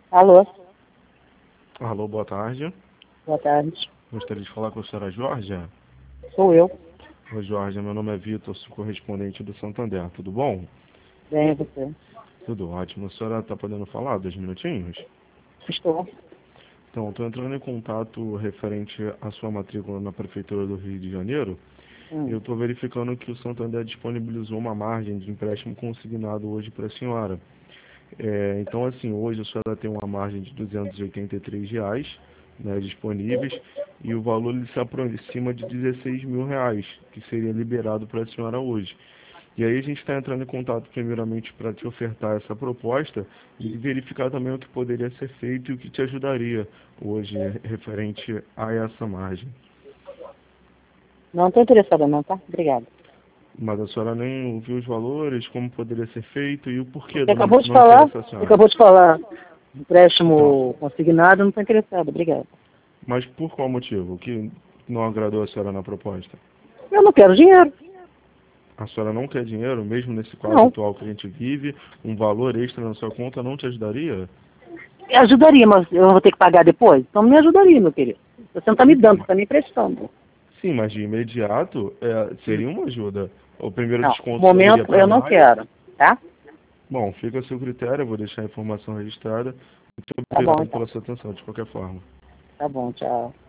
Alô, Alô, boa tarde. boa tarde. Gostaria de falar com a senhora Jorge. Sou eu. Oi, Jorge, meu nome é Vitor, sou correspondente do Santander. Tudo bom? Bem, você. Tudo ótimo. A senhora está podendo falar 2 minutinhos? Estou. Então, estou entrando em contato referente à sua matrícula na Prefeitura do Rio de Janeiro. Eu estou verificando que o Santander disponibilizou uma margem de empréstimo consignado hoje para a senhora. Então, assim, hoje a senhora tem uma margem de R$ 283, né, disponíveis, e o valor ele se aproxima de R$ 16 mil, que seria liberado para a senhora hoje. E aí a gente está entrando em contato primeiramente para te ofertar essa proposta e verificar também o que poderia ser feito e o que te ajudaria hoje referente a essa margem. Não estou interessada não, tá? Obrigada. Mas a senhora nem ouviu os valores, como poderia ser feito e o porquê Você do acabou de não falar, interesse a você senhora. acabou de falar. Então, Empréstimo consignado, não estou interessada. Obrigada. mas por qual motivo? O que não agradou a senhora na proposta? Eu não quero dinheiro. A senhora não quer dinheiro, mesmo nesse quadro Não. atual que a gente vive, um valor extra na sua conta não te ajudaria? Ajudaria, mas eu vou ter que pagar depois? Então me ajudaria, meu querido. Você não está me Então, dando, você está me emprestando. sim, mas de imediato seria uma ajuda. O primeiro Não, no desconto seria momento para eu não maio. quero, tá? Bom, fica a seu critério, eu vou deixar a informação registrada. Muito Tá bom, obrigado então. pela sua atenção, de qualquer forma. Tá bom, tchau.